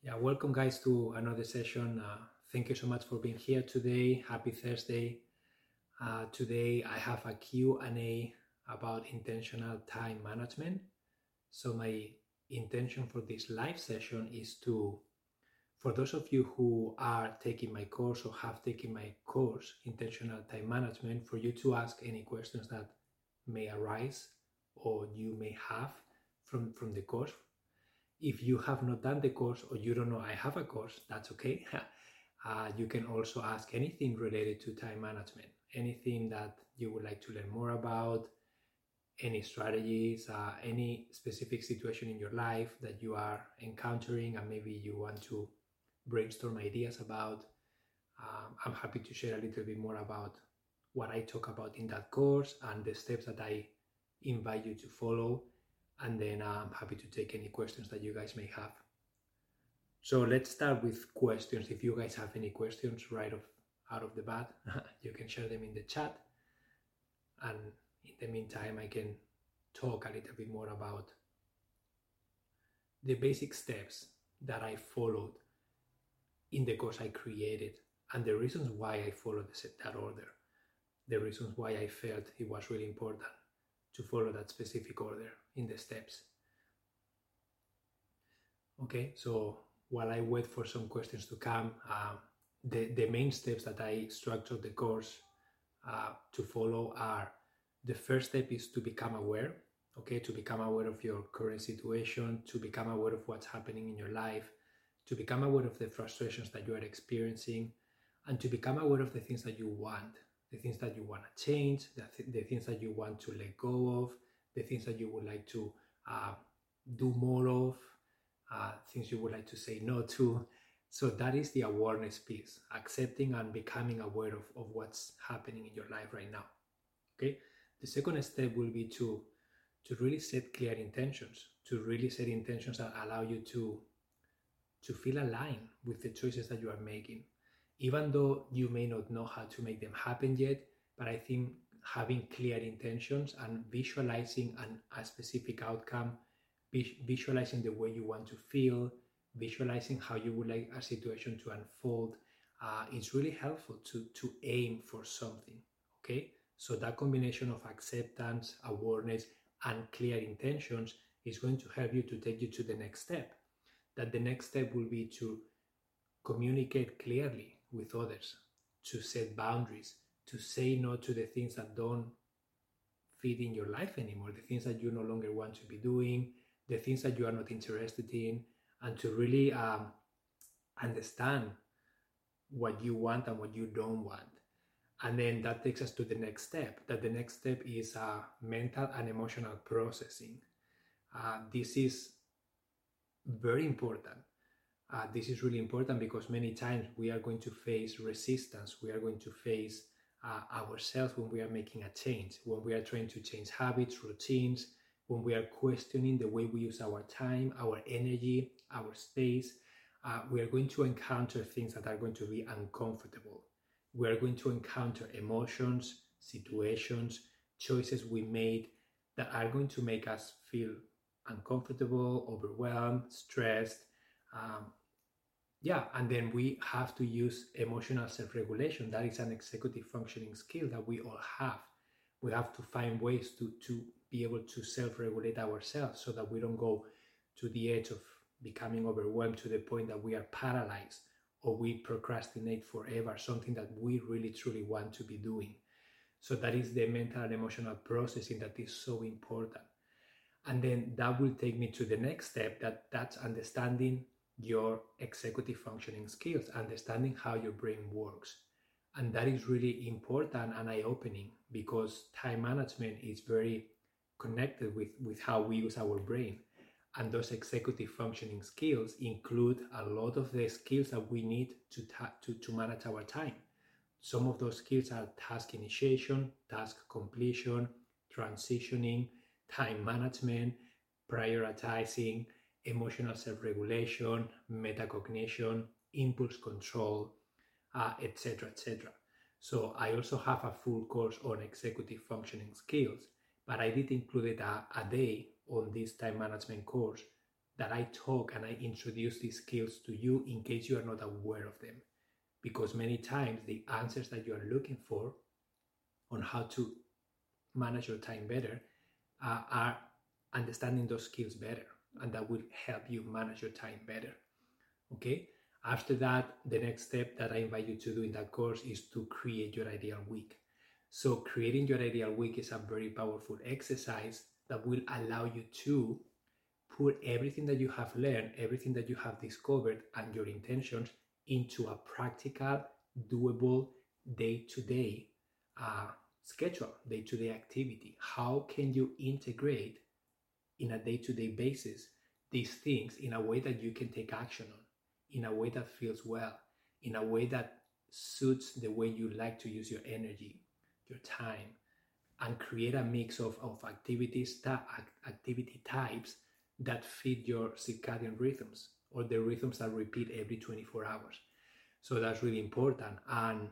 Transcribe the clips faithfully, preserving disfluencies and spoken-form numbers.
Yeah, welcome guys to another session. Uh, thank you so much for being here today. Happy Thursday. Uh, today I have a Q and A about intentional time management. So my intention for this live session is to, for those of you who are taking my course or have taken my course, Intentional Time Management, for you to ask any questions that may arise or you may have from, from the course. If you have not done the course or you don't know I have a course, that's okay. uh, you can also ask anything related to time management, anything that you would like to learn more about, any strategies, uh, any specific situation in your life that you are encountering and maybe you want to brainstorm ideas about. Um, I'm happy to share a little bit more about what I talk about in that course and the steps that I invite you to follow. And then uh, I'm happy to take any questions that you guys may have. So let's start with questions. If you guys have any questions right off, out of the bat, you can share them in the chat. And in the meantime, I can talk a little bit more about the basic steps that I followed in the course I created and the reasons why I followed that order, the reasons why I felt it was really important to follow that specific order in the steps. Okay, so while I wait for some questions to come, uh, the, the main steps that I structured the course uh, to follow are: the first step is to become aware, okay, to become aware of your current situation, to become aware of what's happening in your life, to become aware of the frustrations that you are experiencing, and to become aware of the things that you want, the things that you want to change, the, th- the things that you want to let go of, the things that you would like to uh, do more of, uh, things you would like to say no to. So that is the awareness piece, accepting and becoming aware of, of what's happening in your life right now. Okay. The second step will be to to really set clear intentions, to really set intentions that allow you to to feel aligned with the choices that you are making, even though you may not know how to make them happen yet. But I think having clear intentions and visualizing an, a specific outcome, visualizing the way you want to feel, visualizing how you would like a situation to unfold, uh, it's really helpful to to aim for something. Okay, so that combination of acceptance, awareness, and clear intentions is going to help you to take you to the next step. That the next step will be to communicate clearly with others, to set boundaries, to say no to the things that don't fit in your life anymore, the things that you no longer want to be doing, the things that you are not interested in, and to really um, understand what you want and what you don't want. And then that takes us to the next step, that the next step is uh, mental and emotional processing. Uh, this is very important. Uh, this is really important because many times we are going to face resistance. We are going to face uh, ourselves when we are making a change, when we are trying to change habits, routines, when we are questioning the way we use our time, our energy, our space. Uh, we are going to encounter things that are going to be uncomfortable. We are going to encounter emotions, situations, choices we made that are going to make us feel uncomfortable, overwhelmed, stressed. Um, yeah, and then we have to use emotional self-regulation. That is an executive functioning skill that we all have. We have to find ways to, to be able to self-regulate ourselves so that we don't go to the edge of becoming overwhelmed to the point that we are paralyzed or we procrastinate forever, something that we really truly want to be doing. So that is the mental and emotional processing that is so important. And then that will take me to the next step, that that's understanding your executive functioning skills, understanding how your brain works. And that is really important and eye-opening because time management is very connected with, with how we use our brain. And those executive functioning skills include a lot of the skills that we need to, ta- to, to manage our time. Some of those skills are task initiation, task completion, transitioning, time management, prioritizing, emotional self-regulation, metacognition, impulse control, uh, et cetera, et cetera. So I also have a full course on executive functioning skills, but I did include a, a day on this time management course that I talk and I introduce these skills to you in case you are not aware of them. Because many times the answers that you are looking for on how to manage your time better uh, are understanding those skills better, and that will help you manage your time better. Okay? After that, the next step that I invite you to do in that course is to create your ideal week. So creating your ideal week is a very powerful exercise that will allow you to put everything that you have learned, everything that you have discovered, and your intentions into a practical, doable, day-to-day uh, schedule, day-to-day activity. How can you integrate in a day-to-day basis these things in a way that you can take action on, in a way that feels well, in a way that suits the way you like to use your energy, your time, and create a mix of, of activities, ta- activity types that fit your circadian rhythms, or the rhythms that repeat every twenty-four hours. So that's really important. And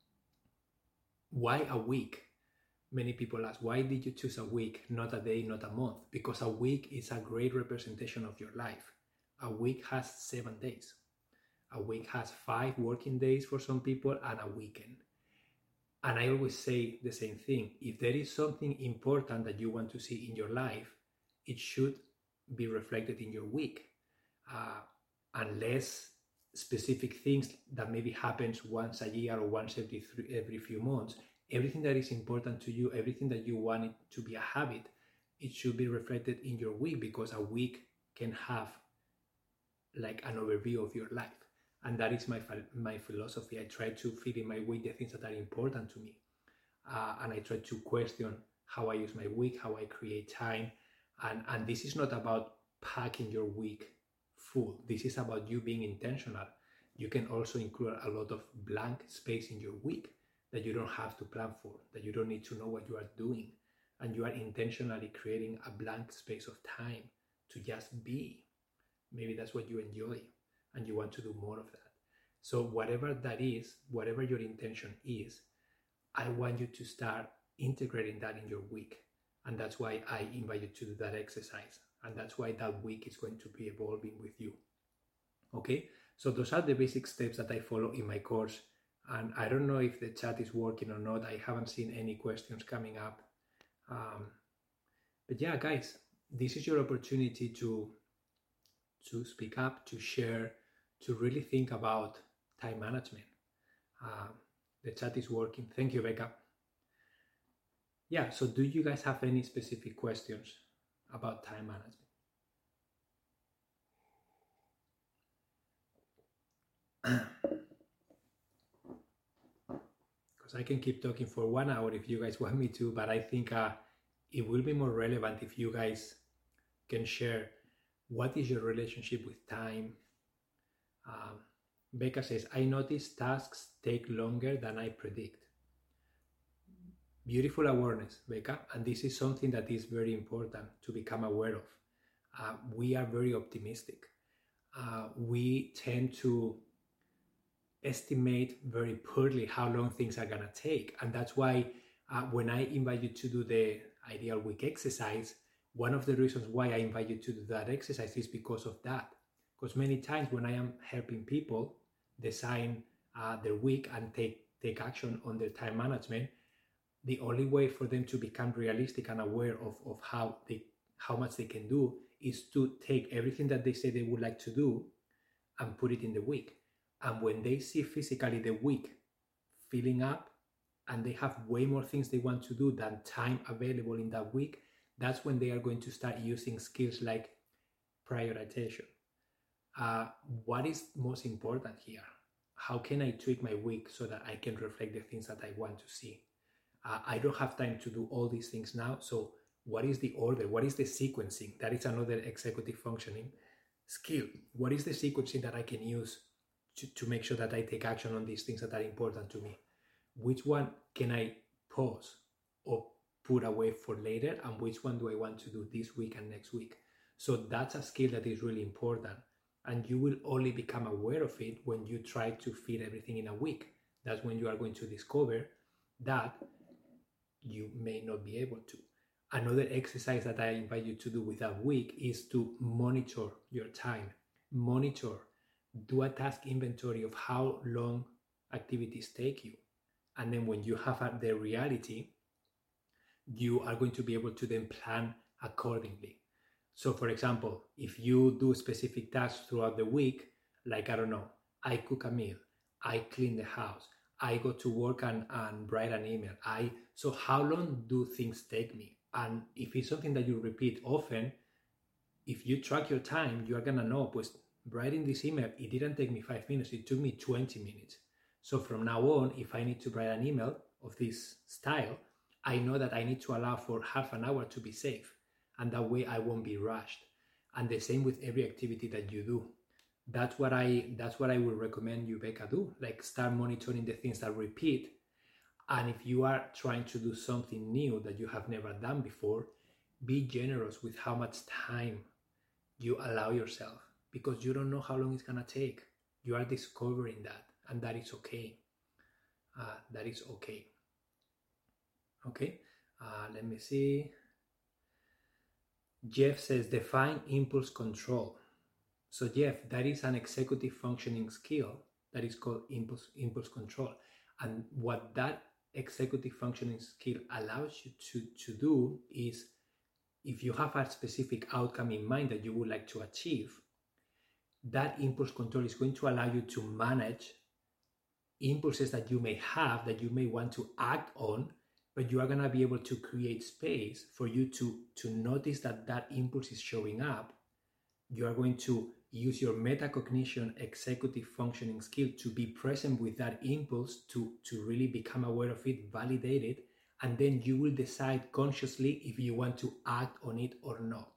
why a week? Many people ask, why did you choose a week, not a day, not a month? Because a week is a great representation of your life. A week has seven days. A week has five working days for some people and a weekend. And I always say the same thing. If there is something important that you want to see in your life, it should be reflected in your week. Uh, unless specific things that maybe happens once a year or once every three, every few months, everything that is important to you, everything that you want it to be a habit, it should be reflected in your week, because a week can have like an overview of your life. And that is my my philosophy. I try to fit in my week the things that are important to me. Uh, and I try to question how I use my week, how I create time. And, and this is not about packing your week full. This is about you being intentional. You can also include a lot of blank space in your week that you don't have to plan for, that you don't need to know what you are doing. And you are intentionally creating a blank space of time to just be. Maybe that's what you enjoy and you want to do more of that. So whatever that is, whatever your intention is, I want you to start integrating that in your week. And that's why I invite you to do that exercise. And that's why that week is going to be evolving with you. Okay, so those are the basic steps that I follow in my course. And I don't know if the chat is working or not. I haven't seen any questions coming up. Um, but yeah, guys, this is your opportunity to, to speak up, to share, to really think about time management. Uh, the chat is working. Thank you, Becca. Yeah, so do you guys have any specific questions about time management? Because I can keep talking for one hour if you guys want me to, but I think uh, it will be more relevant if you guys can share what is your relationship with time. Um, Becca says, I notice tasks take longer than I predict. Beautiful awareness, Becca, and this is something that is very important to become aware of. Uh, we are very optimistic. Uh, we tend to estimate very poorly how long things are going to take. And that's why uh, when I invite you to do the ideal week exercise, one of the reasons why I invite you to do that exercise is because of that. Because many times when I am helping people design uh, their week and take, take action on their time management, the only way for them to become realistic and aware of, of how they how much they can do is to take everything that they say they would like to do and put it in the week. And when they see physically the week filling up and they have way more things they want to do than time available in that week, that's when they are going to start using skills like prioritization. Uh, what is most important here? How can I tweak my week so that I can reflect the things that I want to see? Uh, I don't have time to do all these things now. So what is the order? What is the sequencing? That is another executive functioning skill. What is the sequencing that I can use to, to make sure that I take action on these things that are important to me? Which one can I pause or put away for later? And which one do I want to do this week and next week? So that's a skill that is really important. And you will only become aware of it when you try to fit everything in a week. That's when you are going to discover that you may not be able to. Another exercise that I invite you to do with that week is to monitor your time. Monitor, do a task inventory of how long activities take you. And then when you have the reality, you are going to be able to then plan accordingly. So for example, if you do specific tasks throughout the week, like, I don't know, I cook a meal, I clean the house, I go to work and, and write an email. I So how long do things take me? And if it's something that you repeat often, if you track your time, you are gonna know, pues, writing this email, it didn't take me five minutes, it took me twenty minutes. So from now on, if I need to write an email of this style, I know that I need to allow for half an hour to be safe. And that way I won't be rushed. And the same with every activity that you do. That's what I that's what I would recommend you, Becca, do. Like, start monitoring the things that repeat. And if you are trying to do something new that you have never done before, be generous with how much time you allow yourself, because you don't know how long it's gonna take. You are discovering that, and that is okay. Uh, that is okay. Okay, uh, let me see. Jeff says, define impulse control. So Jeff, that is an executive functioning skill that is called impulse, impulse control. And what that executive functioning skill allows you to, to do is, if you have a specific outcome in mind that you would like to achieve, that impulse control is going to allow you to manage impulses that you may have, that you may want to act on, but you are going to be able to create space for you to, to notice that that impulse is showing up. You are going to use your metacognition executive functioning skill to be present with that impulse, to, to really become aware of it, validate it, and then you will decide consciously if you want to act on it or not.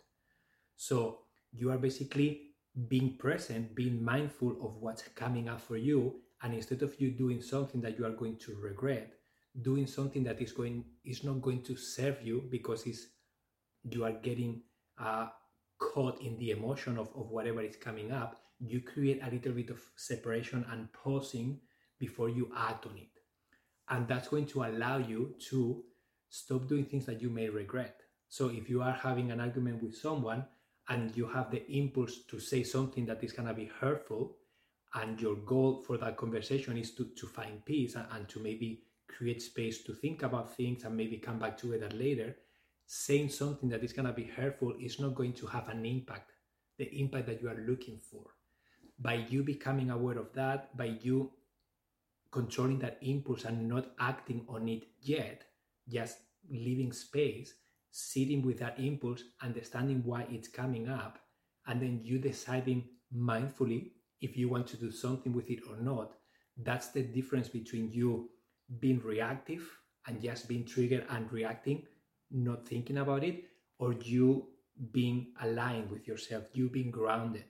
So you are basically being present, being mindful of what's coming up for you, and instead of you doing something that you are going to regret, doing something that is going is not going to serve you, because it's, you are getting uh, caught in the emotion of, of whatever is coming up, you create a little bit of separation and pausing before you act on it. And that's going to allow you to stop doing things that you may regret. So if you are having an argument with someone and you have the impulse to say something that is going to be hurtful, and your goal for that conversation is to, to find peace and, and to maybe create space to think about things and maybe come back to it later, saying something that is going to be hurtful is not going to have an impact, the impact that you are looking for. By you becoming aware of that, by you controlling that impulse and not acting on it yet, just leaving space, sitting with that impulse, understanding why it's coming up, and then you deciding mindfully if you want to do something with it or not. That's the difference between you being reactive and just being triggered and reacting, not thinking about it, or you being aligned with yourself, you being grounded,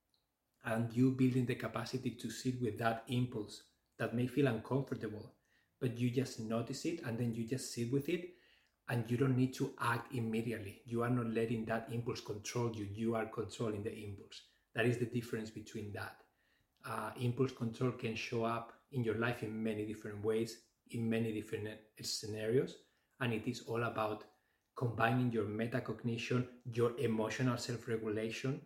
and you building the capacity to sit with that impulse that may feel uncomfortable, but you just notice it and then you just sit with it, and you don't need to act immediately. You are not letting that impulse control you, you are controlling the impulse. That is the difference between that. Uh, impulse control can show up in your life in many different ways, in many different scenarios, and it is all about combining your metacognition, your emotional self-regulation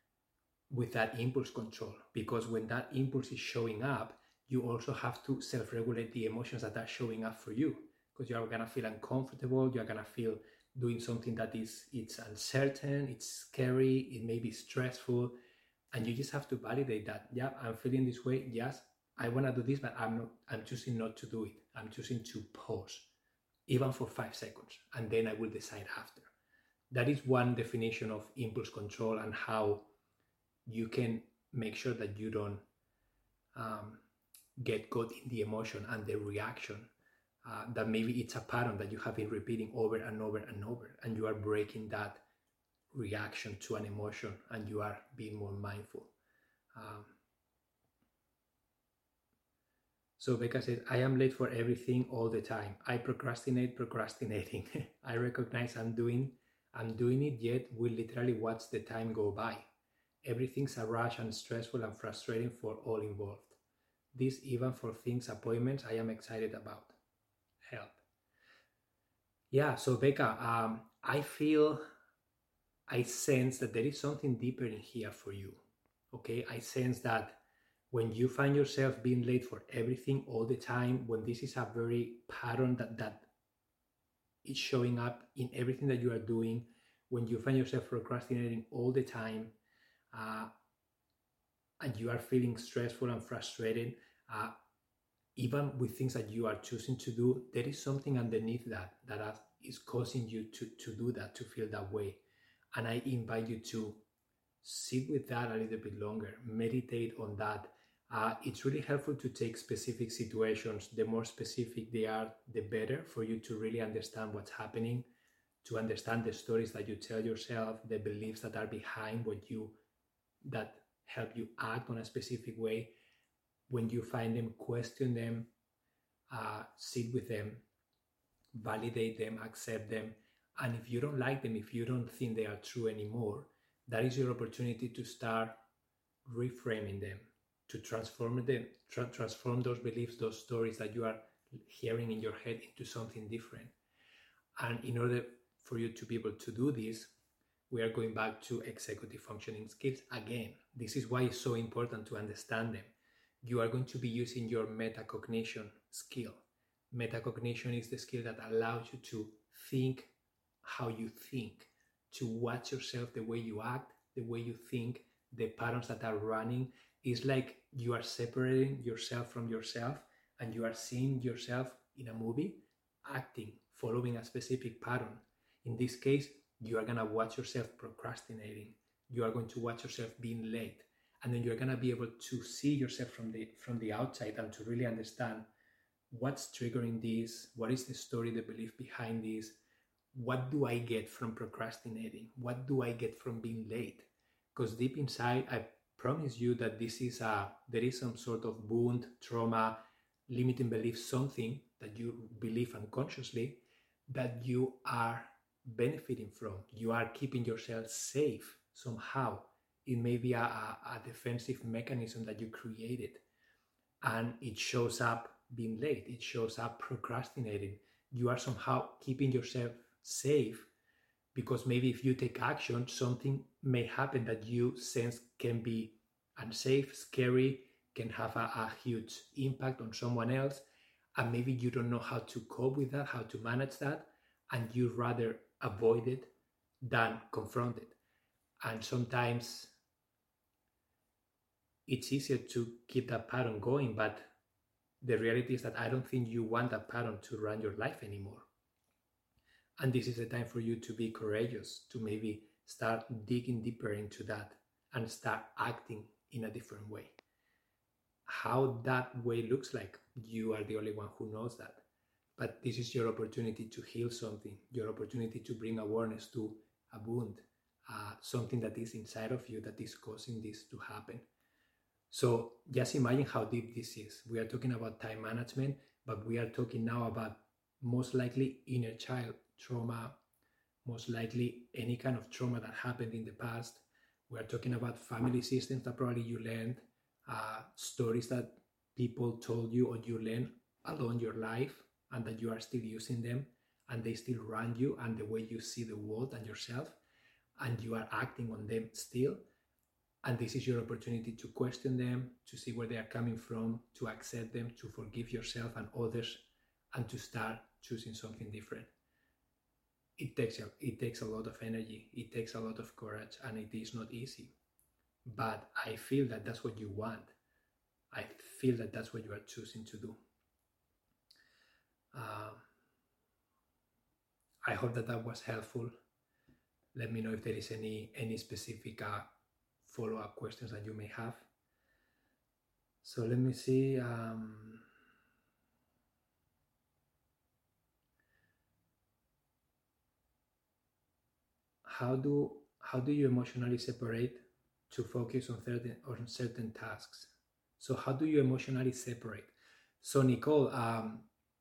with that impulse control. Because when that impulse is showing up, you also have to self-regulate the emotions that are showing up for you, because you are going to feel uncomfortable, you are going to feel doing something that is it's uncertain, it's scary, it may be stressful, and you just have to validate that. Yeah, I'm feeling this way. Yes, I want to do this, but I'm not. I'm choosing not to do it. I'm choosing to pause, even for five seconds, and then I will decide after. That is one definition of impulse control, and how you can make sure that you don't um, get caught in the emotion and the reaction. Uh, that maybe it's a pattern that you have been repeating over and over and over, and you are breaking that reaction to an emotion and you are being more mindful. Um, so Becca says, I am late for everything all the time. I procrastinate, procrastinating. I recognize I'm doing, I'm doing it, yet we literally watch the time go by. Everything's a rush and stressful and frustrating for all involved. This even for things, appointments I am excited about. Help. Yeah, so Becca, um, I feel, I sense that there is something deeper in here for you. Okay, I sense that when you find yourself being late for everything all the time, when this is a very pattern that that is showing up in everything that you are doing, when you find yourself procrastinating all the time, uh, and you are feeling stressful and frustrated, uh, even with things that you are choosing to do, there is something underneath that that is causing you to, to do that, to feel that way. And I invite you to sit with that a little bit longer, meditate on that. Uh, it's really helpful to take specific situations. The more specific they are, the better, for you to really understand what's happening, to understand the stories that you tell yourself, the beliefs that are behind what you, that help you act on a specific way. When you find them, question them, uh, sit with them, validate them, accept them. And if you don't like them, if you don't think they are true anymore, that is your opportunity to start reframing them, to transform them, tra- transform those beliefs, those stories that you are hearing in your head into something different. And in order for you to be able to do this, we are going back to executive functioning skills again. This is why it's so important to understand them. You are going to be using your metacognition skill. Metacognition is the skill that allows you to think how you think, to watch yourself, the way you act, the way you think, the patterns that are running. It's like you are separating yourself from yourself, and you are seeing yourself in a movie, acting, following a specific pattern. In this case, you are going to watch yourself procrastinating. You are going to watch yourself being late. And then you're going to be able to see yourself from the from the outside and to really understand what's triggering this, what is the story, the belief behind this, what do I get from procrastinating, what do I get from being late? Because deep inside, I promise you that this is a, there is some sort of wound, trauma, limiting belief, something that you believe unconsciously that you are benefiting from. You are keeping yourself safe somehow. It may be a, a, a defensive mechanism that you created, and it shows up being late. It shows up procrastinating. You are somehow keeping yourself safe because maybe if you take action, something may happen that you sense can be unsafe, scary, can have a, a huge impact on someone else, and maybe you don't know how to cope with that, how to manage that, and you rather avoid it than confront it. And sometimes it's easier to keep that pattern going, but the reality is that I don't think you want that pattern to run your life anymore. And this is the time for you to be courageous, to maybe start digging deeper into that and start acting in a different way. How that way looks like, you are the only one who knows that. But this is your opportunity to heal something, your opportunity to bring awareness to a wound, uh, something that is inside of you that is causing this to happen. So just imagine how deep this is. We are talking about time management, but we are talking now about most likely inner child trauma, most likely any kind of trauma that happened in the past. We are talking about family systems that probably you learned, uh, stories that people told you or you learned along your life and that you are still using them and they still run you and the way you see the world and yourself, and you are acting on them still. And this is your opportunity to question them, to see where they are coming from, to accept them, to forgive yourself and others, and to start choosing something different. It takes a, it takes a lot of energy, it takes a lot of courage, and it is not easy. But I feel that that's what you want. I feel that that's what you are choosing to do. Uh, I hope that that was helpful. Let me know if there is any, any specific uh, follow-up questions that you may have. So let me see. Um, how do how do you emotionally separate to focus on certain on certain tasks? So how do you emotionally separate? So Nicole, um,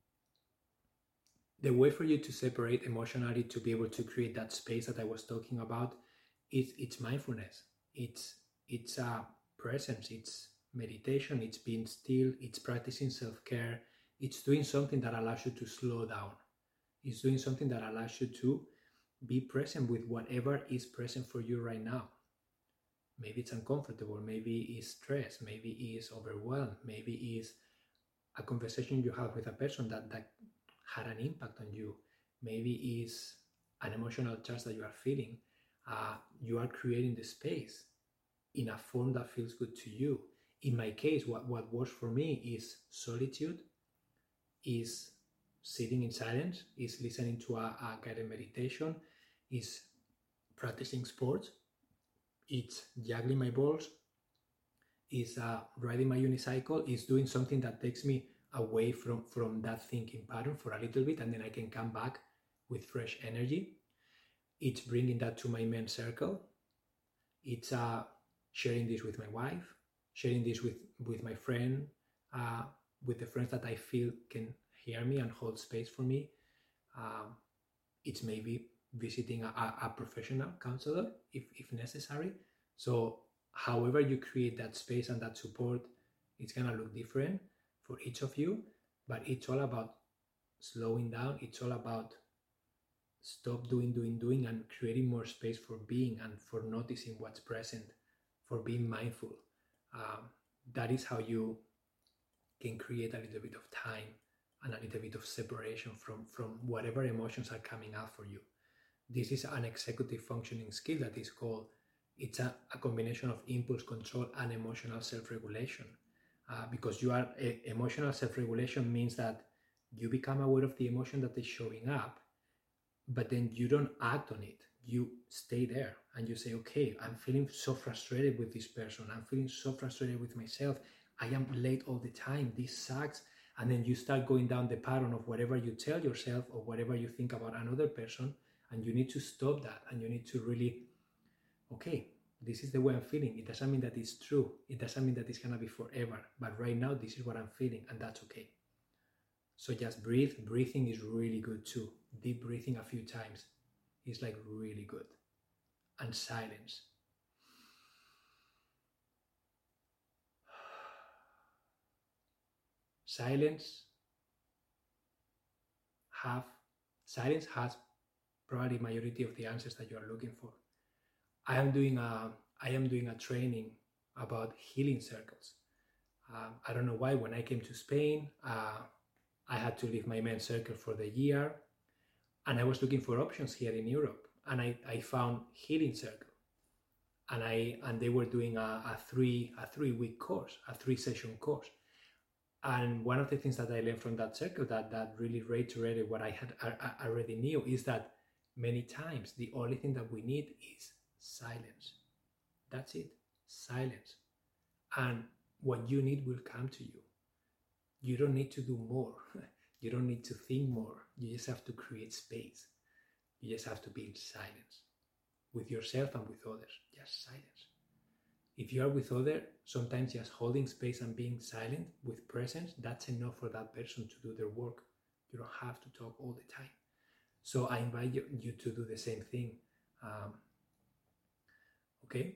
the way for you to separate emotionally to be able to create that space that I was talking about is it's mindfulness. It's it's a uh, presence. It's meditation. It's being still. It's practicing self-care. It's doing something that allows you to slow down. It's doing something that allows you to Be present with whatever is present for you right now. Maybe it's uncomfortable, maybe it's stress, maybe it's overwhelmed, maybe it's a conversation you have with a person that, that had an impact on you, maybe it's an emotional charge that you are feeling. Uh, you are creating the space in a form that feels good to you. In my case, what, what works for me is solitude, is sitting in silence, is listening to a, a guided meditation, is practicing sports, it's juggling my balls, is uh, riding my unicycle, is doing something that takes me away from, from that thinking pattern for a little bit, and then I can come back with fresh energy. It's bringing that to my men's circle. It's uh, sharing this with my wife, sharing this with, with my friend, uh, with the friends that I feel can hear me and hold space for me. Um, it's maybe visiting a, a professional counselor if, if necessary. So however you create that space and that support, it's going to look different for each of you, but it's all about slowing down. It's all about stop doing, doing, doing, and creating more space for being and for noticing what's present, for being mindful. Um, that is how you can create a little bit of time and a little bit of separation from, from whatever emotions are coming out for you. This is an executive functioning skill that is called, it's a, a combination of impulse control and emotional self-regulation. Uh, because you are, a, emotional self-regulation means that you become aware of the emotion that is showing up, but then you don't act on it. You stay there and you say, okay, I'm feeling so frustrated with this person. I'm feeling so frustrated with myself. I am late all the time. This sucks. And then you start going down the pattern of whatever you tell yourself or whatever you think about another person. And you need to stop that. And you need to really, okay, this is the way I'm feeling. It doesn't mean that it's true. It doesn't mean that it's going to be forever. But right now, this is what I'm feeling. And that's okay. So just breathe. Breathing is really good too. Deep breathing a few times is like really good. And silence. Silence have silence has probably majority of the answers that you are looking for. I am doing a I am doing a training about healing circles. Um, I don't know why. When I came to Spain, uh, I had to leave my men's circle for the year, and I was looking for options here in Europe, and I, I found Healing Circle, and I and they were doing a, a three a three week course, a three session course. And one of the things that I learned from that circle that, that really reiterated what I had I, I already knew is that many times the only thing that we need is silence. That's it, silence. And what you need will come to you. You don't need to do more. You don't need to think more. You just have to create space. You just have to be in silence with yourself and with others. Just silence. If you are with others, sometimes just holding space and being silent with presence, that's enough for that person to do their work. You don't have to talk all the time. So I invite you, you to do the same thing. Um, okay?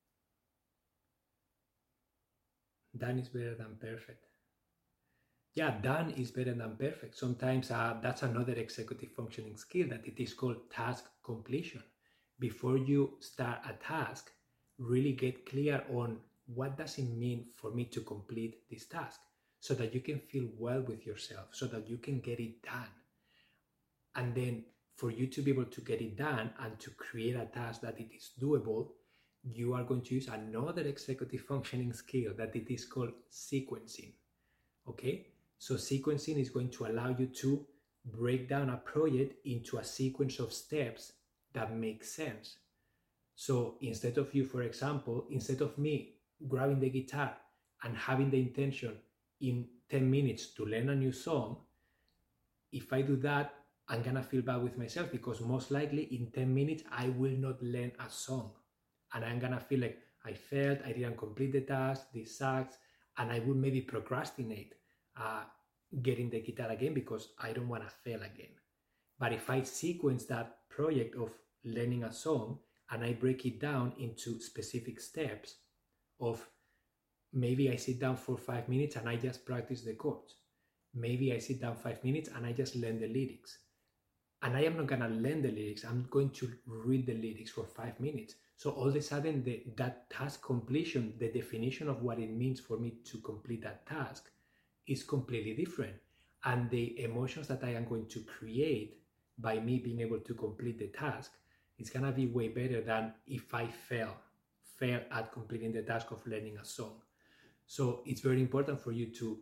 Done is better than perfect. Yeah, done is better than perfect. Sometimes uh, that's another executive functioning skill that it is called task completion. Before you start a task, really get clear on what does it mean for me to complete this task so that you can feel well with yourself, so that you can get it done. And then for you to be able to get it done and to create a task that it is doable, you are going to use another executive functioning skill that it is called sequencing. Okay? So sequencing is going to allow you to break down a project into a sequence of steps that make sense. So instead of you, for example, instead of me grabbing the guitar and having the intention in ten minutes to learn a new song, if I do that, I'm gonna feel bad with myself because most likely in ten minutes, I will not learn a song. And I'm gonna feel like I failed, I didn't complete the task, this sucks, and I will maybe procrastinate uh, getting the guitar again because I don't wanna fail again. But if I sequence that project of learning a song, and I break it down into specific steps of maybe I sit down for five minutes and I just practice the chords. Maybe I sit down five minutes and I just learn the lyrics. and I am not gonna learn the lyrics. I'm going to read the lyrics for five minutes. So all of a sudden, the, that task completion, the definition of what it means for me to complete that task is completely different. And the emotions that I am going to create by me being able to complete the task is gonna be way better than if I fail, fail at completing the task of learning a song. So it's very important for you to,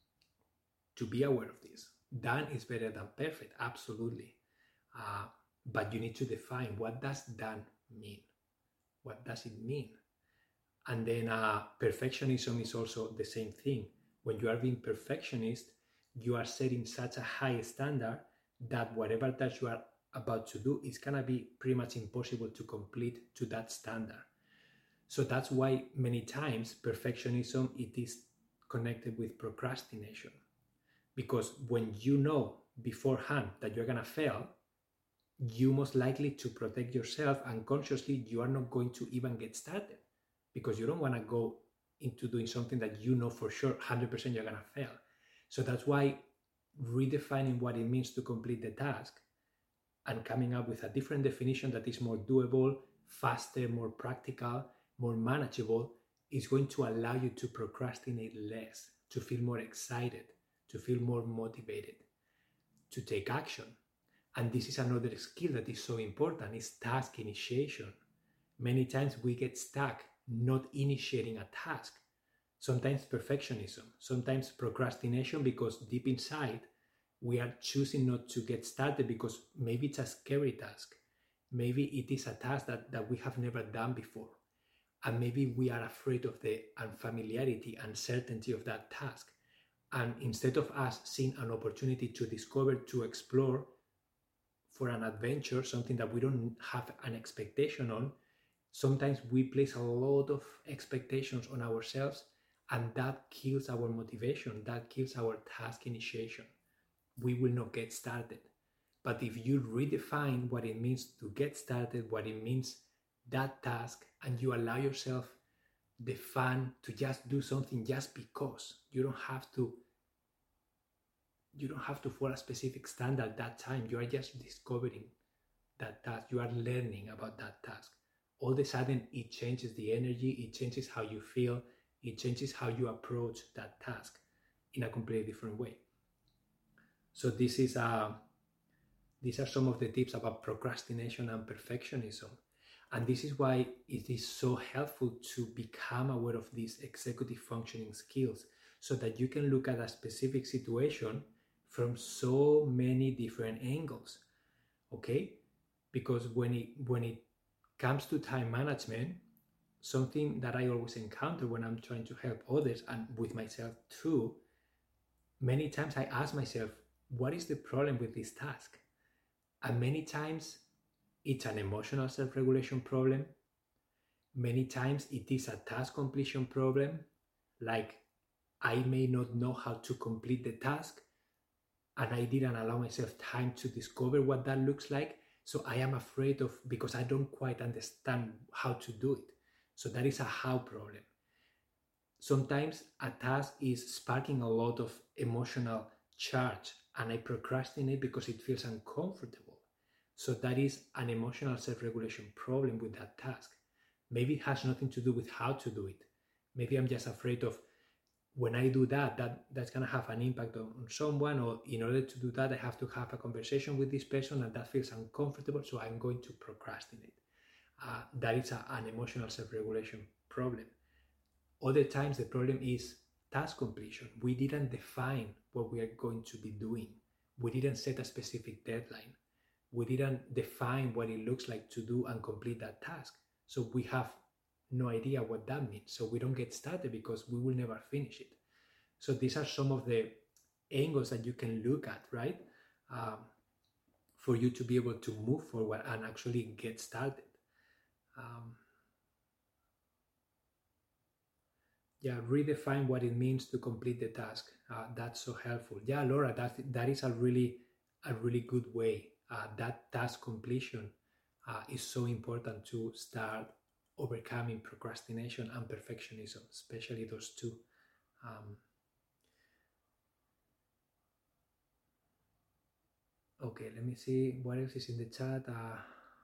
to be aware of this. Done is better than perfect, absolutely. Uh, but you need to define, what does done mean? What does it mean? And then uh, perfectionism is also the same thing. When you are being perfectionist, you are setting such a high standard that whatever task you are about to do is gonna be pretty much impossible to complete to that standard. So that's why many times perfectionism, it is connected with procrastination. Because when you know beforehand that you're gonna fail, you most likely, to protect yourself unconsciously, you are not going to even get started, because you don't want to go into doing something that you know for sure one hundred percent you're going to fail. So that's why redefining what it means to complete the task and coming up with a different definition that is more doable, faster, more practical, more manageable, is going to allow you to procrastinate less, to feel more excited, to feel more motivated, to take action. And this is another skill that is so important, is task initiation. Many times we get stuck not initiating a task. Sometimes perfectionism, sometimes procrastination, because deep inside we are choosing not to get started because maybe it's a scary task. Maybe it is a task that, that we have never done before. And maybe we are afraid of the unfamiliarity, uncertainty of that task. And instead of us seeing an opportunity to discover, to explore, for an adventure, something that we don't have an expectation on, sometimes we place a lot of expectations on ourselves, and that kills our motivation, that kills our task initiation. We will not get started. But if you redefine what it means to get started, what it means, that task, and you allow yourself the fun to just do something just because, you don't have to You don't have to follow a specific standard that time. You are just discovering that task. You are learning about that task. All of a sudden, it changes the energy. It changes how you feel. It changes how you approach that task in a completely different way. So this is uh, these are some of the tips about procrastination and perfectionism. And this is why it is so helpful to become aware of these executive functioning skills, so that you can look at a specific situation from so many different angles, okay? Because when it when it comes to time management, something that I always encounter when I'm trying to help others, and with myself too, many times I ask myself, what is the problem with this task? And many times it's an emotional self-regulation problem. Many times it is a task completion problem, like I may not know how to complete the task, and I didn't allow myself time to discover what that looks like. So I am afraid of, because I don't quite understand how to do it. So that is a how problem. Sometimes a task is sparking a lot of emotional charge, and I procrastinate because it feels uncomfortable. So that is an emotional self-regulation problem with that task. Maybe it has nothing to do with how to do it. Maybe I'm just afraid of, when I do that, that that's going to have an impact on, on someone, or in order to do that, I have to have a conversation with this person, and that feels uncomfortable, so I'm going to procrastinate. Uh, that is a, an emotional self-regulation problem. Other times, the problem is task completion. We didn't define what we are going to be doing. We didn't set a specific deadline. We didn't define what it looks like to do and complete that task. So we have no idea what that means. So we don't get started because we will never finish it. So these are some of the angles that you can look at, right? Um, for you to be able to move forward and actually get started. Um, yeah, redefine what it means to complete the task. Uh, that's so helpful. Yeah, Laura, that, that is a really, a really good way. Uh, that task completion uh, is so important to start overcoming procrastination and perfectionism, especially those two. Um, Okay, let me see what else is in the chat. Uh,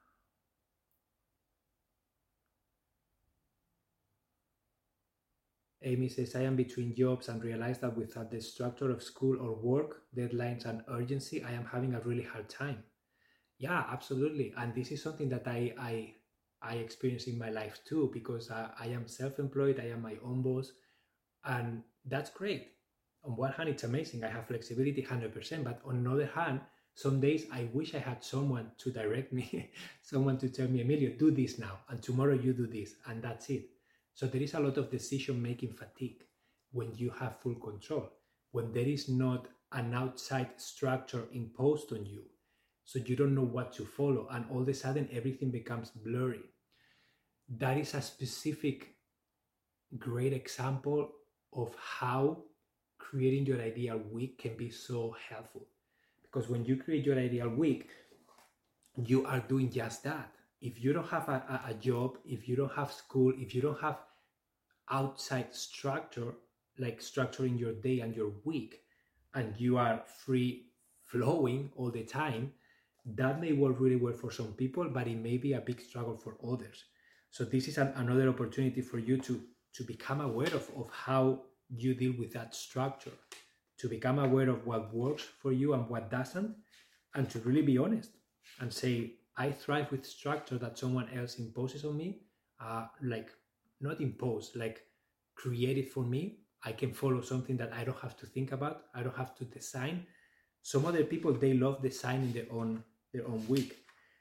Amy says, I am between jobs and realize that without the structure of school or work, deadlines and urgency, I am having a really hard time. Yeah, absolutely. And this is something that I I I experience in my life too, because uh, I am self-employed, I am my own boss, and that's great. On one hand, it's amazing. I have flexibility one hundred percent, but on the other hand, some days I wish I had someone to direct me, someone to tell me, Emilio, do this now, and tomorrow you do this, and that's it. So there is a lot of decision-making fatigue when you have full control, when there is not an outside structure imposed on you. So you don't know what to follow, and all of a sudden everything becomes blurry. That is a specific great example of how creating your ideal week can be so helpful. Because when you create your ideal week, you are doing just that. If you don't have a, a job, if you don't have school, if you don't have outside structure, like structuring your day and your week, and you are free flowing all the time, that may work really well for some people, but it may be a big struggle for others. So this is an, another opportunity for you to, to become aware of, of how you deal with that structure, to become aware of what works for you and what doesn't, and to really be honest and say, I thrive with structure that someone else imposes on me, uh, like not imposed, like created for me. I can follow something that I don't have to think about. I don't have to design. Some other people, they love designing their own their own week.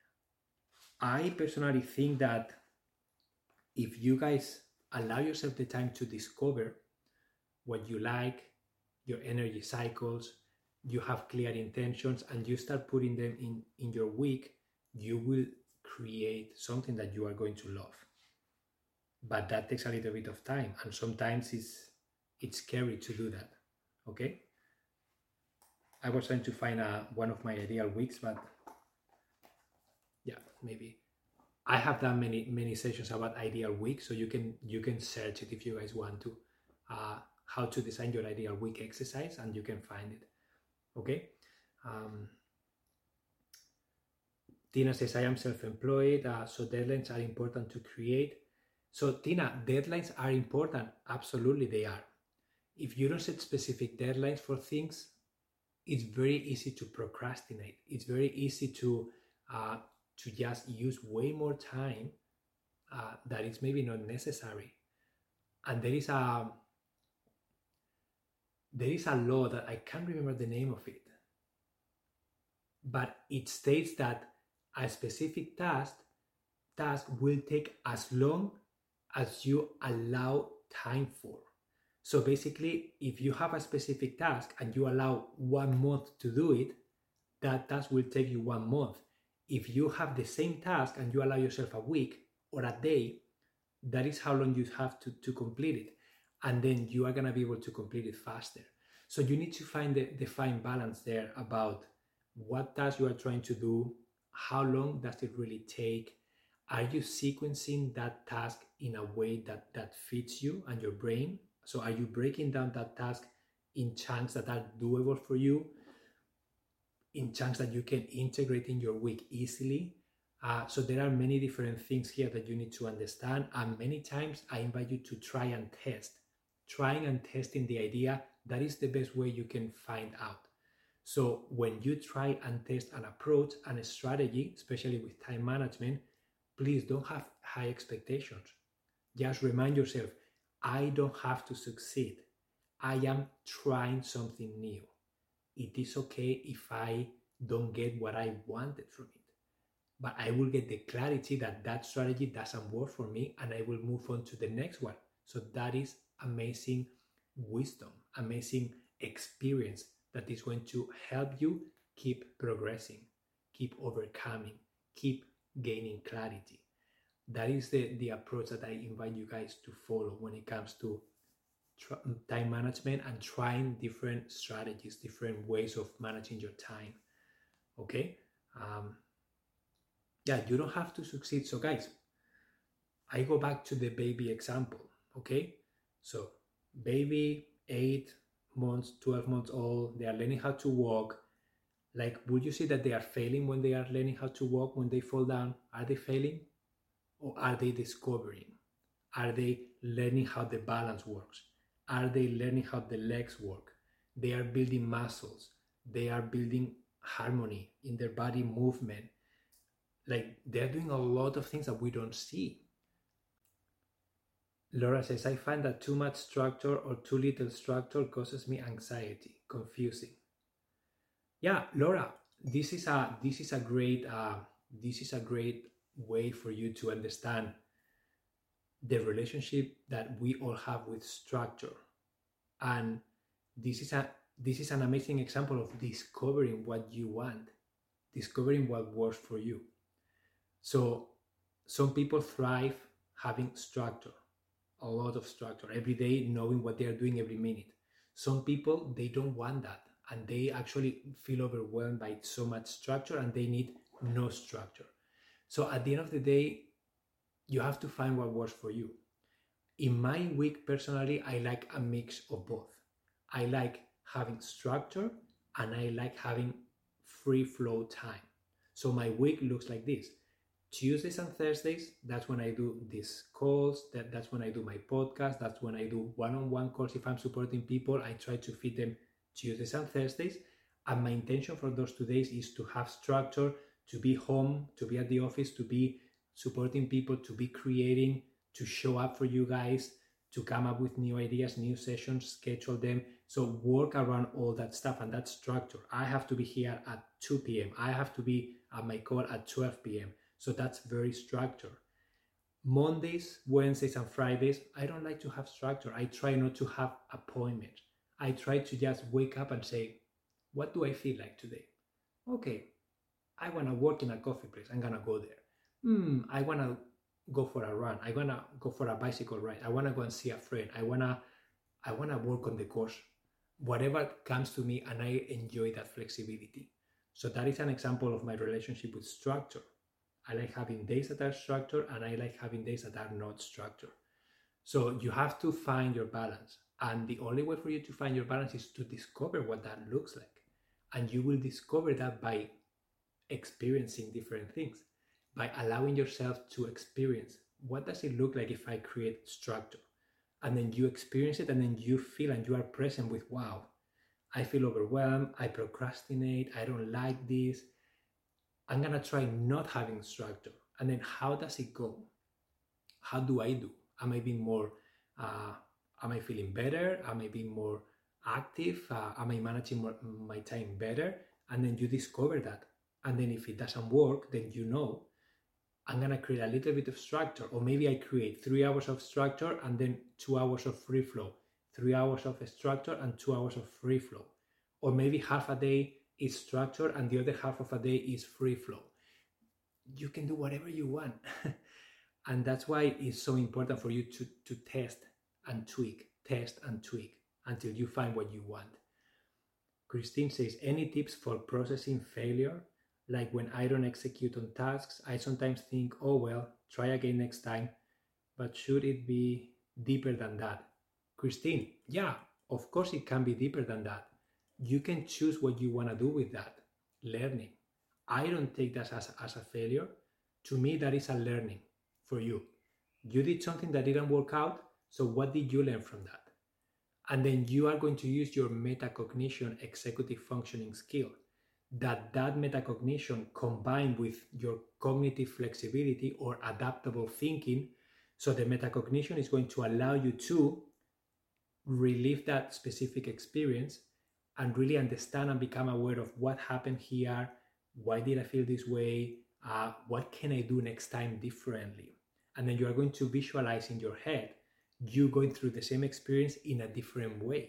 I personally think that if you guys allow yourself the time to discover what you like, your energy cycles, you have clear intentions, and you start putting them in, in your week, you will create something that you are going to love. But that takes a little bit of time, and sometimes it's it's scary to do that. Okay? I was trying to find a, one of my ideal weeks, but yeah, maybe. I have done many many sessions about ideal week, so you can you can search it if you guys want to. Uh, how to design your ideal week exercise, and you can find it. Okay. Um, Tina says, I am self-employed, uh, so deadlines are important to create. So Tina, deadlines are important. Absolutely, they are. If you don't set specific deadlines for things, it's very easy to procrastinate. It's very easy to uh, to just use way more time uh, that is maybe not necessary. And there is a there is a law that I can't remember the name of it, but it states that a specific task task will take as long as you allow time for. So basically, if you have a specific task and you allow one month to do it, that task will take you one month. If you have the same task and you allow yourself a week or a day, that is how long you have to, to complete it. And then you are going to be able to complete it faster. So you need to find the, the fine balance there about what task you are trying to do, how long does it really take, are you sequencing that task in a way that, that fits you and your brain? So are you breaking down that task in chunks that are doable for you, in chunks that you can integrate in your week easily? Uh, so there are many different things here that you need to understand. And many times I invite you to try and test. Trying and testing the idea, that is the best way you can find out. So when you try and test an approach and a strategy, especially with time management, please don't have high expectations. Just remind yourself, I don't have to succeed. I am trying something new. It is okay if I don't get what I wanted from it, but I will get the clarity that that strategy doesn't work for me, and I will move on to the next one. So that is amazing wisdom, amazing experience that is going to help you keep progressing, keep overcoming, keep gaining clarity. That is the, the approach that I invite you guys to follow when it comes to tr- time management and trying different strategies, different ways of managing your time. Okay? Um, yeah, you don't have to succeed. So guys, I go back to the baby example. Okay? So baby, eight months, twelve months old, they are learning how to walk. Like, would you say that they are failing when they are learning how to walk, when they fall down? Are they failing? Or are they discovering? Are they learning how the balance works? Are they learning how the legs work? They are building muscles. They are building harmony in their body movement. Like, they're doing a lot of things that we don't see. Laura says, I find that too much structure or too little structure causes me anxiety, confusing. Yeah, Laura, this is a this is a great uh, this is a great way for you to understand the relationship that we all have with structure, and this is a this is an amazing example of discovering what you want, discovering what works for you. So some people thrive having structure, a lot of structure every day, knowing what they are doing every minute. Some people, they don't want that, and they actually feel overwhelmed by so much structure and they need no structure. So at the end of the day, you have to find what works for you. In my week, personally, I like a mix of both. I like having structure and I like having free flow time. So my week looks like this. Tuesdays and Thursdays, that's when I do these calls, that, that's when I do my podcast, that's when I do one-on-one calls. If I'm supporting people, I try to fit them Tuesdays and Thursdays. And my intention for those two days is to have structure, to be home, to be at the office, to be supporting people, to be creating, to show up for you guys, to come up with new ideas, new sessions, schedule them. So work around all that stuff, and that structure. I have to be here at two p.m. I have to be at my call at twelve p.m. So that's very structured. Mondays, Wednesdays, and Fridays, I don't like to have structure. I try not to have appointments. I try to just wake up and say, what do I feel like today? Okay, I want to work in a coffee place. I'm going to go there. Hmm, I want to go for a run. I want to go for a bicycle ride. I want to go and see a friend. I want to I want to work on the course. Whatever comes to me, and I enjoy that flexibility. So that is an example of my relationship with structure. I like having days that are structured, and I like having days that are not structured. So you have to find your balance. And the only way for you to find your balance is to discover what that looks like. And you will discover that by experiencing different things, by allowing yourself to experience what does it look like if I create structure. And then you experience it, and then you feel and you are present with, wow, I feel overwhelmed, I procrastinate, I don't like this. I'm going to try not having structure. And then how does it go? How do I do? Am I being more, uh, am I feeling better? Am I being more active? Uh, am I managing more, my time better? And then you discover that. And then if it doesn't work, then you know, I'm going to create a little bit of structure. Or maybe I create three hours of structure and then two hours of free flow. Three hours of structure and two hours of free flow. Or maybe half a day is structure and the other half of a day is free flow. You can do whatever you want. And that's why it's so important for you to, to test and tweak, test and tweak until you find what you want. Christine says, any tips for processing failure? Like when I don't execute on tasks, I sometimes think, oh well, try again next time. But should it be deeper than that? Christine, yeah, of course it can be deeper than that. You can choose what you want to do with that learning. I don't take that as a, as a failure. To me, that is a learning for you. You did something that didn't work out, so what did you learn from that? And then you are going to use your metacognition executive functioning skill. That that metacognition combined with your cognitive flexibility or adaptable thinking. So the metacognition is going to allow you to relive that specific experience and really understand and become aware of what happened here, why did I feel this way, uh, what can I do next time differently? And then you are going to visualize in your head you going through the same experience in a different way.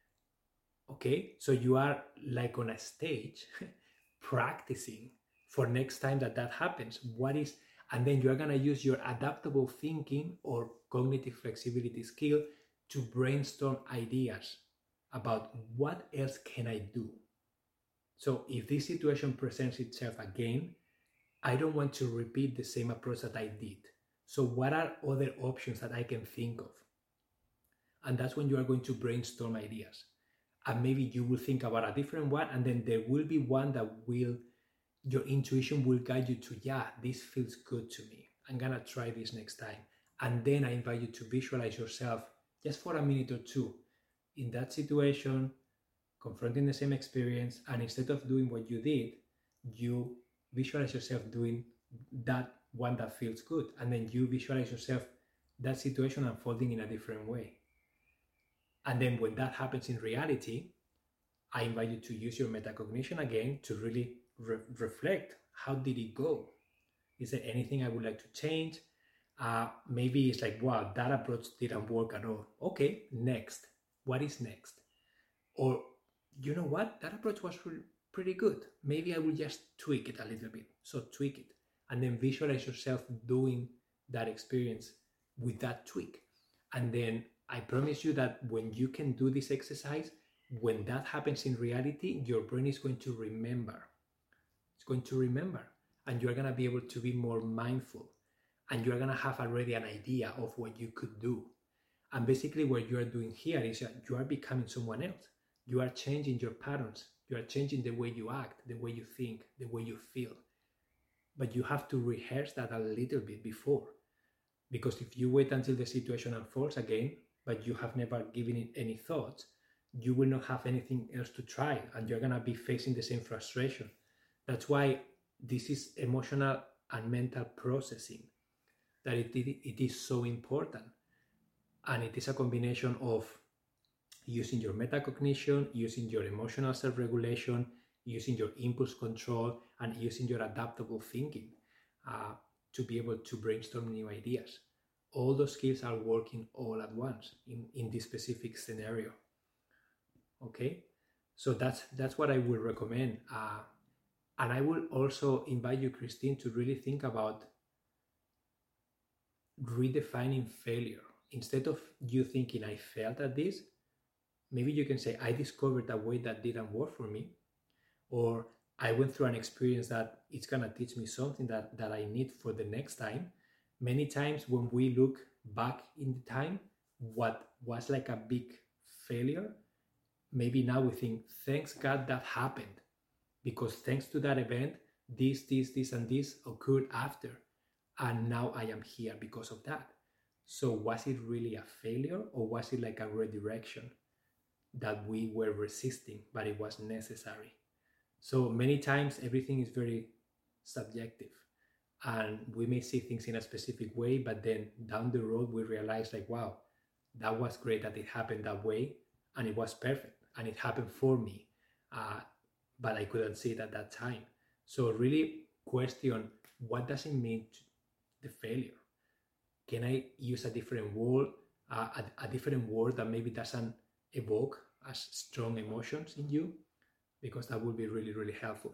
Okay, so you are like on a stage practicing for next time that that happens. What is, and then you're going to use your adaptable thinking or cognitive flexibility skill to brainstorm ideas about what else can I do. So if this situation presents itself again, I don't want to repeat the same approach that I did. So what are other options that I can think of? And that's when you are going to brainstorm ideas. and maybe you will think about a different one, and then there will be one that will, your intuition will guide you to, yeah, this feels good to me. I'm gonna try this next time. And then I invite you to visualize yourself just for a minute or two in that situation, confronting the same experience, and instead of doing what you did, you visualize yourself doing that one that feels good, and then you visualize yourself that situation unfolding in a different way. And then when that happens in reality, I invite you to use your metacognition again to really re- reflect, how did it go? Is there anything I would like to change? Uh, maybe it's like, wow, that approach didn't work at all. Okay, next. What is next? Or, you know what? That approach was re- pretty good. Maybe I will just tweak it a little bit. So tweak it. And then visualize yourself doing that experience with that tweak. And then I promise you that when you can do this exercise, when that happens in reality, your brain is going to remember. It's going to remember. And you're going to be able to be more mindful. And you're going to have already an idea of what you could do. And basically what you are doing here is that you are becoming someone else. You are changing your patterns. You are changing the way you act, the way you think, the way you feel. But you have to rehearse that a little bit before. Because if you wait until the situation unfolds again, but you have never given it any thoughts, you will not have anything else to try, and you're going to be facing the same frustration. That's why this is emotional and mental processing, that it, it, it is so important. And it is a combination of using your metacognition, using your emotional self-regulation, using your impulse control, and using your adaptable thinking uh, to be able to brainstorm new ideas. All those skills are working all at once in, in this specific scenario. Okay, so that's that's what I would recommend. Uh, and I will also invite you, Christine, to really think about redefining failure. Instead of you thinking, I failed at this, maybe you can say, I discovered a way that didn't work for me, or I went through an experience that it's going to teach me something that, that I need for the next time. Many times when we look back in the time, what was like a big failure, maybe now we think, thanks God that happened, because thanks to that event, this, this, this, and this occurred after, and now I am here because of that. So was it really a failure, or was it like a redirection that we were resisting, but it was necessary? So many times everything is very subjective, and we may see things in a specific way, but then down the road we realize like, wow, that was great that it happened that way, and it was perfect, and it happened for me, uh, but I couldn't see it at that time. So really question, what does it mean to the failure? Can I use a different word, uh, a, a different word that maybe doesn't evoke as strong emotions in you? Because that would be really, really helpful.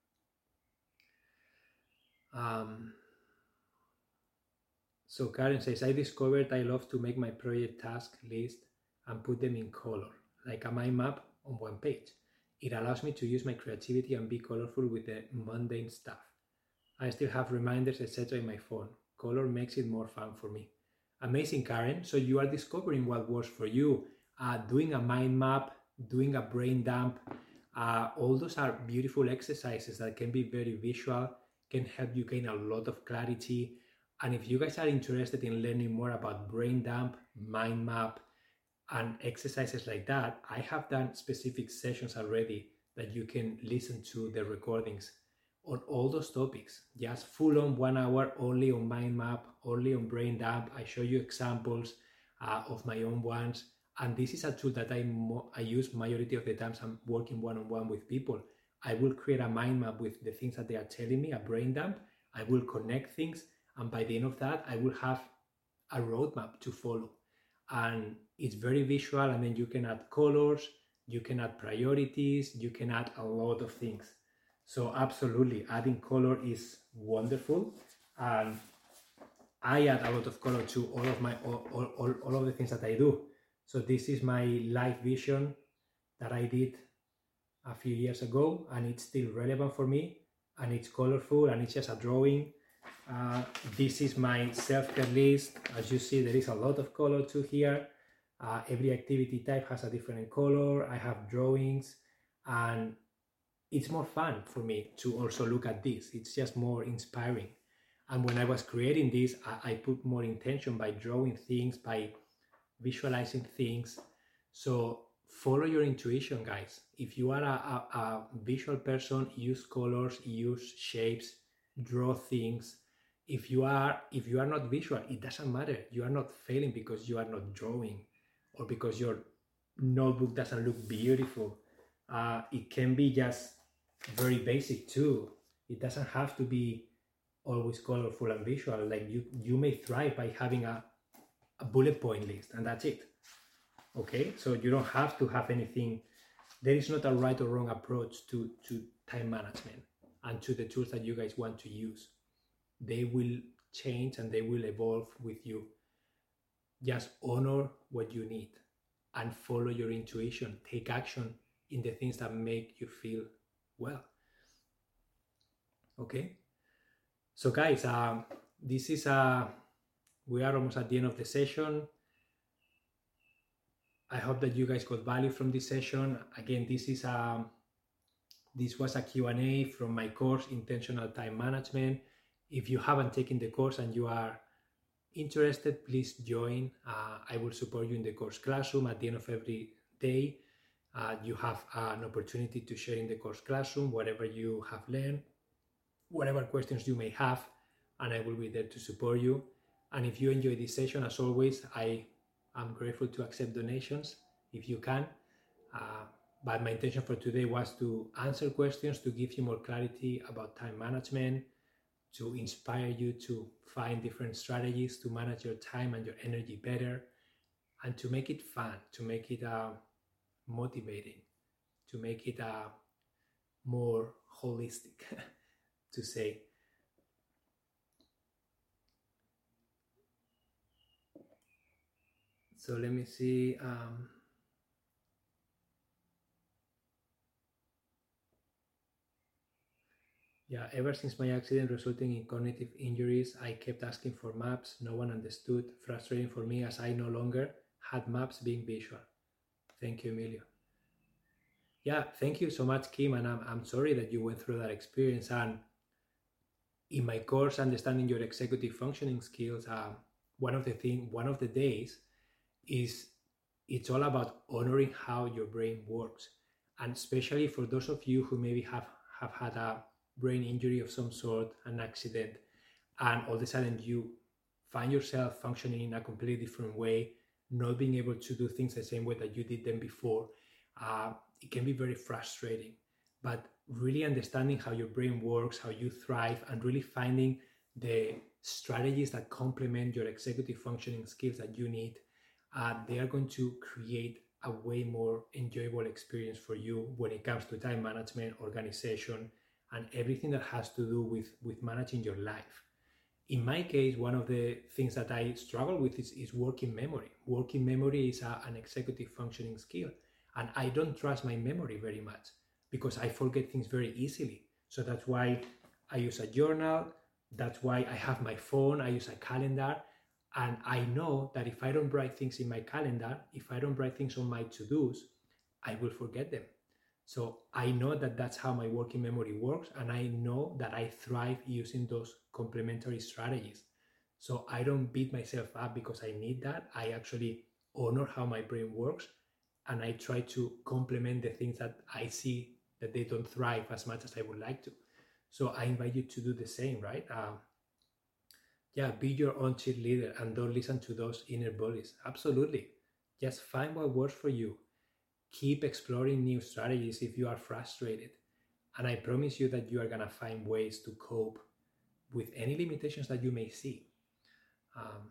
Um, so Karen says, I discovered I love to make my project task list and put them in color, like a mind map on one page. It allows me to use my creativity and be colorful with the mundane stuff. I still have reminders, et cetera in my phone. Color makes it more fun for me. Amazing, Karen. So you are discovering what works for you. Uh, doing a mind map, doing a brain dump, uh, all those are beautiful exercises that can be very visual, can help you gain a lot of clarity. And if you guys are interested in learning more about brain dump, mind map, and exercises like that, I have done specific sessions already that you can listen to the recordings on all those topics. Just full on one hour only on mind map, only on brain dump. I show you examples uh, of my own ones. And this is a tool that I, mo- I use majority of the times I'm working one-on-one with people. I will create a mind map with the things that they are telling me, a brain dump. I will connect things. And by the end of that, I will have a roadmap to follow. And it's very visual. And then you can add colors, you can add priorities, you can add a lot of things. So absolutely, adding color is wonderful. And I add a lot of color to all of my all, all, all of the things that I do. So this is my live vision that I did a few years ago, and it's still relevant for me, and it's colorful, and it's just a drawing. Uh, this is my self-care list. As you see, there is a lot of color to here. Uh, every activity type has a different color. I have drawings, and it's more fun for me to also look at this. It's just more inspiring. And when I was creating this, I, I put more intention by drawing things, by visualizing things. So follow your intuition, guys. If you are a, a, a visual person, use colors, use shapes, draw things. If you are if you are not visual, it doesn't matter. You are not failing because you are not drawing, or because your notebook doesn't look beautiful. Uh, it can be just very basic too. It doesn't have to be always colorful and visual. Like you, you may thrive by having a, a bullet point list, and that's it. Okay, so you don't have to have anything. There is not a right or wrong approach to, to time management and to the tools that you guys want to use. They will change and they will evolve with you. Just honor what you need and follow your intuition. Take action in the things that make you feel well. Okay, so guys, um, this is a, we are almost at the end of the session. I hope that you guys got value from this session. Again, this is a, this was a Q and A from my course, Intentional Time Management. If you haven't taken the course and you are interested, please join. Uh, I will support you in the course classroom. At the end of every day, uh, you have an opportunity to share in the course classroom whatever you have learned, whatever questions you may have, and I will be there to support you. And if you enjoy this session, as always, I am grateful to accept donations if you can. Uh, but my intention for today was to answer questions, to give you more clarity about time management, to inspire you to find different strategies to manage your time and your energy better, and to make it fun, to make it uh, motivating, to make it uh, more holistic, to say. So let me see. Um, Yeah, ever since my accident resulting in cognitive injuries, I kept asking for maps. No one understood. Frustrating for me as I no longer had maps being visual. Thank you, Emilio. Yeah, thank you so much, Kim. And I'm, I'm sorry that you went through that experience. And in my course, Understanding Your Executive Functioning Skills, uh, one of the thing, one of the days is it's all about honoring how your brain works. And especially for those of you who maybe have, have had a brain injury of some sort, an accident, and all of a sudden you find yourself functioning in a completely different way, not being able to do things the same way that you did them before, uh, it can be very frustrating. But really understanding how your brain works, how you thrive, and really finding the strategies that complement your executive functioning skills that you need, uh, they are going to create a way more enjoyable experience for you when it comes to time management, organization, and everything that has to do with, with managing your life. In my case, one of the things that I struggle with is, is working memory. Working memory is a, an executive functioning skill, and I don't trust my memory very much because I forget things very easily. So that's why I use a journal. That's why I have my phone. I use a calendar, and I know that if I don't write things in my calendar, if I don't write things on my to-dos, I will forget them. So I know that that's how my working memory works, and I know that I thrive using those complementary strategies. So I don't beat myself up because I need that. I actually honor how my brain works, and I try to complement the things that I see that they don't thrive as much as I would like to. So I invite you to do the same, right? Uh, yeah, be your own cheerleader and don't listen to those inner bullies. Absolutely. Just find what works for you. Keep exploring new strategies if you are frustrated. And I promise you that you are going to find ways to cope with any limitations that you may see. Um,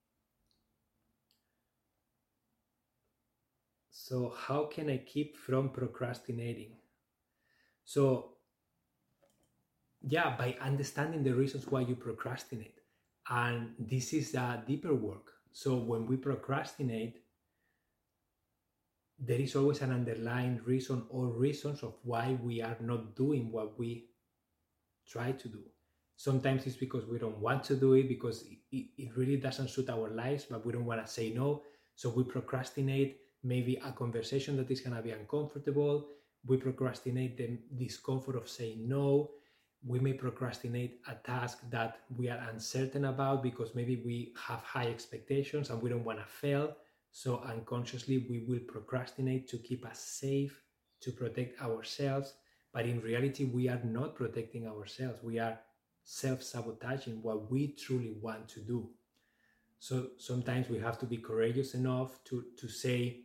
so how can I keep from procrastinating? So yeah, by understanding the reasons why you procrastinate. And this is a deeper work. So when we procrastinate, there is always an underlying reason or reasons of why we are not doing what we try to do. Sometimes it's because we don't want to do it, because it, it really doesn't suit our lives, but we don't want to say no. So we procrastinate maybe a conversation that is going to be uncomfortable. We procrastinate the discomfort of saying no. We may procrastinate a task that we are uncertain about because maybe we have high expectations and we don't want to fail. So unconsciously, we will procrastinate to keep us safe, to protect ourselves. But in reality, we are not protecting ourselves. We are self-sabotaging what we truly want to do. So sometimes we have to be courageous enough to, to say,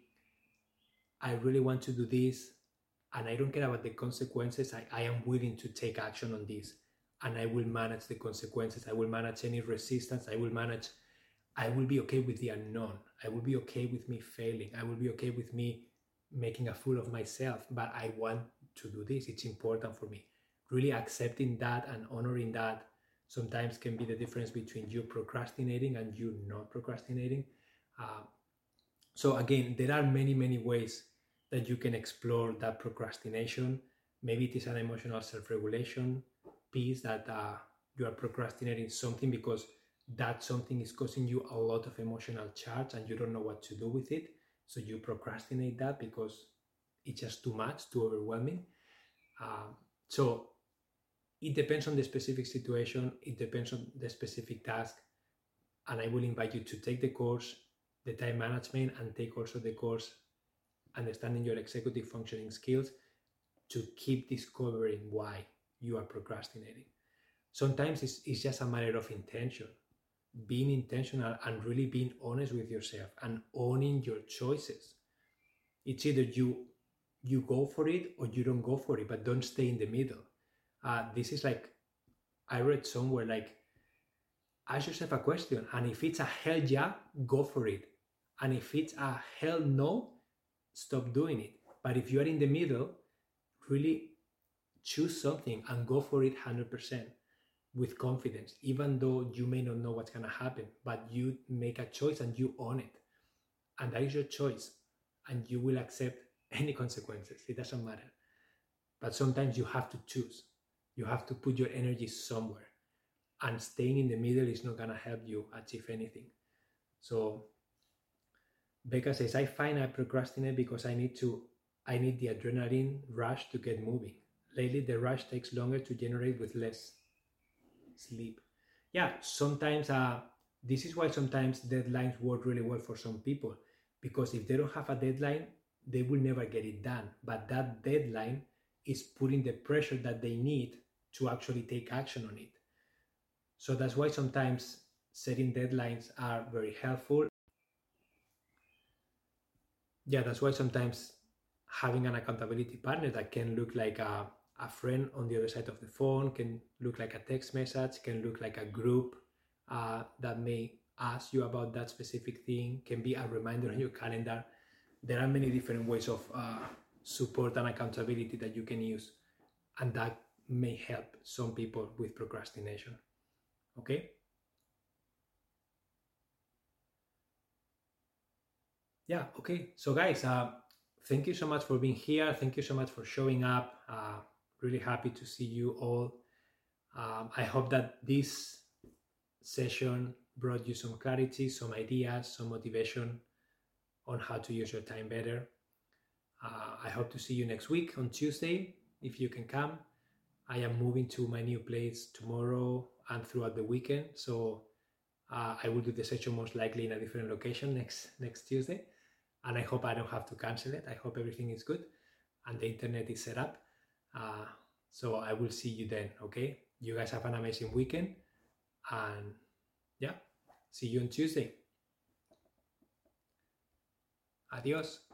I really want to do this, and I don't care about the consequences. I, I am willing to take action on this, and I will manage the consequences. I will manage any resistance. I will manage, I will be okay with the unknown. I will be okay with me failing. I will be okay with me making a fool of myself, but I want to do this. It's important for me. Really accepting that and honoring that sometimes can be the difference between you procrastinating and you not procrastinating. Uh, so again, there are many, many ways that you can explore that procrastination. Maybe it is an emotional self-regulation piece that uh, you are procrastinating something because that something is causing you a lot of emotional charge and you don't know what to do with it. So you procrastinate that because it's just too much, too overwhelming. Um, so it depends on the specific situation. It depends on the specific task. And I will invite you to take the course, the time management, and take also the course Understanding Your Executive Functioning Skills to keep discovering why you are procrastinating. Sometimes it's, it's just a matter of intention, being intentional and really being honest with yourself and owning your choices. It's either you you go for it or you don't go for it, but don't stay in the middle. Uh, this is like, I read somewhere like, ask yourself a question, and if it's a hell yeah, go for it. And if it's a hell no, stop doing it. But if you are in the middle, really choose something and go for it one hundred percent with confidence, even though you may not know what's going to happen, but you make a choice and you own it. And that is your choice, and you will accept any consequences. It doesn't matter. But sometimes you have to choose. You have to put your energy somewhere, and staying in the middle is not going to help you achieve anything. So Becca says, I find I procrastinate because I need to, I need the adrenaline rush to get moving. Lately, the rush takes longer to generate with less sleep. Yeah, sometimes, uh, this is why sometimes deadlines work really well for some people, because if they don't have a deadline, they will never get it done. But that deadline is putting the pressure that they need to actually take action on it. So that's why sometimes setting deadlines are very helpful. Yeah, that's why sometimes having an accountability partner that can look like a, a friend on the other side of the phone, can look like a text message, can look like a group uh, that may ask you about that specific thing, can be a reminder on your calendar. There are many different ways of uh, support and accountability that you can use, and that may help some people with procrastination. Okay? Yeah, okay. So guys, uh, thank you so much for being here. Thank you so much for showing up. Uh, really happy to see you all. Um, I hope that this session brought you some clarity, some ideas, some motivation on how to use your time better. Uh, I hope to see you next week on Tuesday, if you can come. I am moving to my new place tomorrow and throughout the weekend. So uh, I will do the session most likely in a different location next, next Tuesday. And I hope I don't have to cancel it. I hope everything is good and the internet is set up. Uh, so I will see you then, okay? You guys have an amazing weekend. And yeah, see you on Tuesday. Adios.